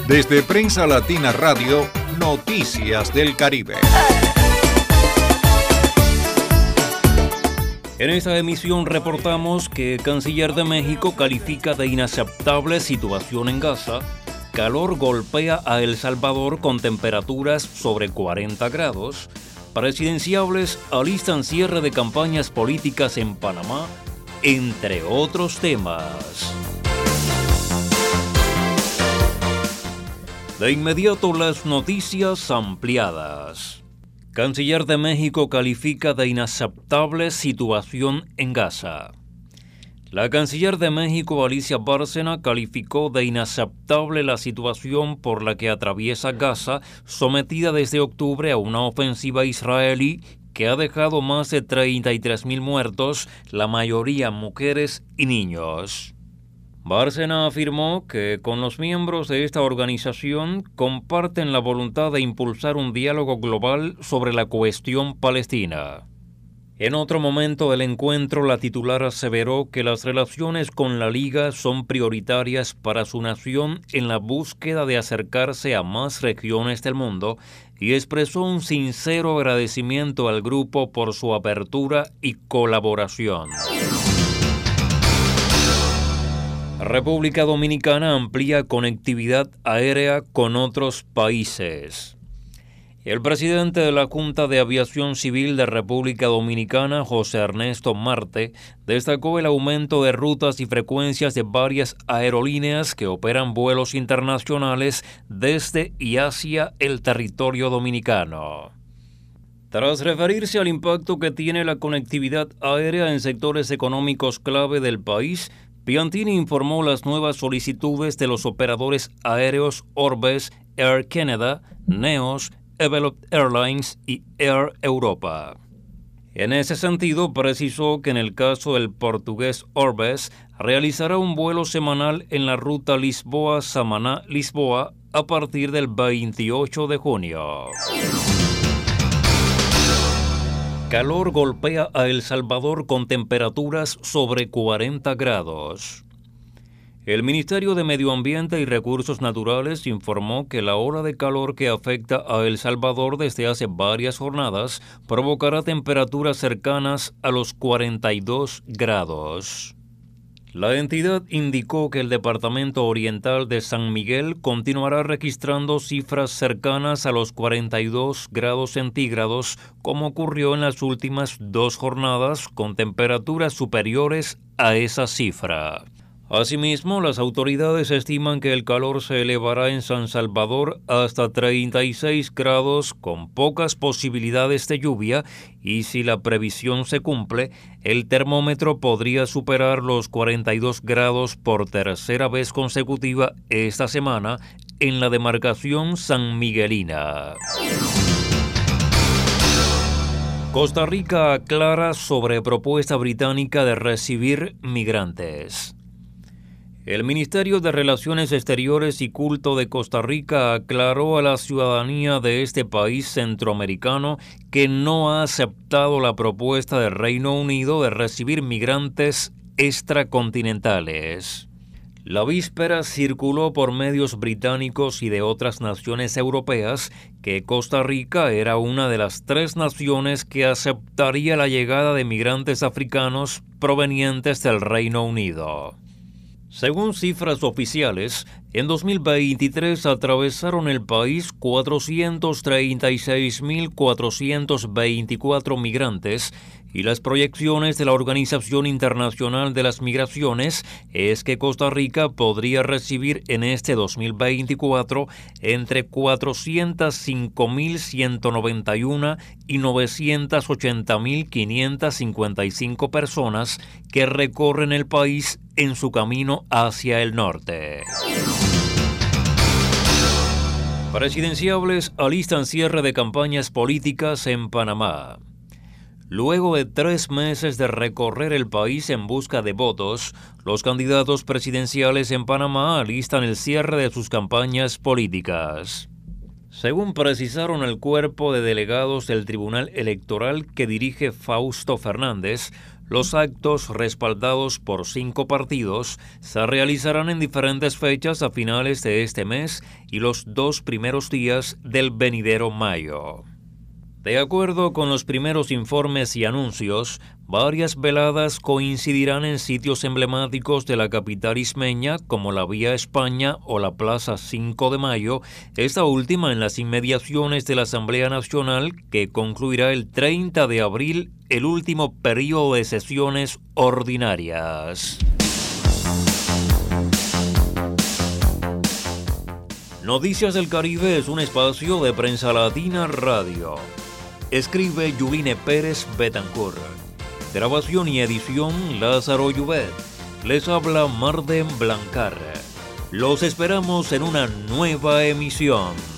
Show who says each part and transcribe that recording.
Speaker 1: Desde Prensa Latina Radio, Noticias del Caribe.
Speaker 2: En esta emisión reportamos que Canciller de México califica de inaceptable situación en Gaza. Calor golpea a El Salvador con temperaturas sobre 40 grados. Presidenciables alistan cierre de campañas políticas en Panamá, entre otros temas. De inmediato las noticias ampliadas. Canciller de México califica de inaceptable situación en Gaza. La canciller de México, Alicia Bárcena, calificó de inaceptable la situación por la que atraviesa Gaza, sometida desde octubre a una ofensiva israelí que ha dejado más de 33,000 muertos, la mayoría mujeres y niños. Bárcena afirmó que con los miembros de esta organización comparten la voluntad de impulsar un diálogo global sobre la cuestión palestina. En otro momento del encuentro, la titular aseveró que las relaciones con la Liga son prioritarias para su nación en la búsqueda de acercarse a más regiones del mundo y expresó un sincero agradecimiento al grupo por su apertura y colaboración. República Dominicana amplía conectividad aérea con otros países. El presidente de la Junta de Aviación Civil de República Dominicana, José Ernesto Marte, destacó el aumento de rutas y frecuencias de varias aerolíneas que operan vuelos internacionales desde y hacia el territorio dominicano. Tras referirse al impacto que tiene la conectividad aérea en sectores económicos clave del país, Piantini informó las nuevas solicitudes de los operadores aéreos Orbes, Air Canada, Neos, Evelop Airlines y Air Europa. En ese sentido, precisó que en el caso del portugués Orbes, realizará un vuelo semanal en la ruta Lisboa-Samaná-Lisboa a partir del 28 de junio. Calor golpea a El Salvador con temperaturas sobre 40 grados. El Ministerio de Medio Ambiente y Recursos Naturales informó que la ola de calor que afecta a El Salvador desde hace varias jornadas provocará temperaturas cercanas a los 42 grados. La entidad indicó que el Departamento Oriental de San Miguel continuará registrando cifras cercanas a los 42 grados centígrados, como ocurrió en las últimas 2 jornadas, con temperaturas superiores a esa cifra. Asimismo, las autoridades estiman que el calor se elevará en San Salvador hasta 36 grados con pocas posibilidades de lluvia y si la previsión se cumple, el termómetro podría superar los 42 grados por tercera vez consecutiva esta semana en la demarcación sanmiguelina. Costa Rica aclara sobre propuesta británica de recibir migrantes. El Ministerio de Relaciones Exteriores y Culto de Costa Rica aclaró a la ciudadanía de este país centroamericano que no ha aceptado la propuesta del Reino Unido de recibir migrantes extracontinentales. La víspera circuló por medios británicos y de otras naciones europeas que Costa Rica era una de las 3 naciones que aceptaría la llegada de migrantes africanos provenientes del Reino Unido. Según cifras oficiales, en 2023 atravesaron el país 436,424 migrantes y las proyecciones de la Organización Internacional de las Migraciones es que Costa Rica podría recibir en este 2024 entre 405,191 y 980,555 personas que recorren el país en su camino hacia el norte. Presidenciables alistan cierre de campañas políticas en Panamá. Luego de 3 meses de recorrer el país en busca de votos, los candidatos presidenciales en Panamá alistan el cierre de sus campañas políticas. Según precisaron el cuerpo de delegados del Tribunal Electoral que dirige Fausto Fernández, Los actos, respaldados por 5 partidos, se realizarán en diferentes fechas a finales de este mes y los 2 primeros días del venidero mayo. De acuerdo con los primeros informes y anuncios, varias veladas coincidirán en sitios emblemáticos de la capital ismeña como la Vía España o la Plaza 5 de Mayo, esta última en las inmediaciones de la Asamblea Nacional, que concluirá el 30 de abril, el último periodo de sesiones ordinarias. Noticias del Caribe es un espacio de Prensa Latina Radio. Escribe Yuline Pérez Betancourt. Grabación y edición Lázaro Llubet. Les habla Marden Blancar. Los esperamos en una nueva emisión.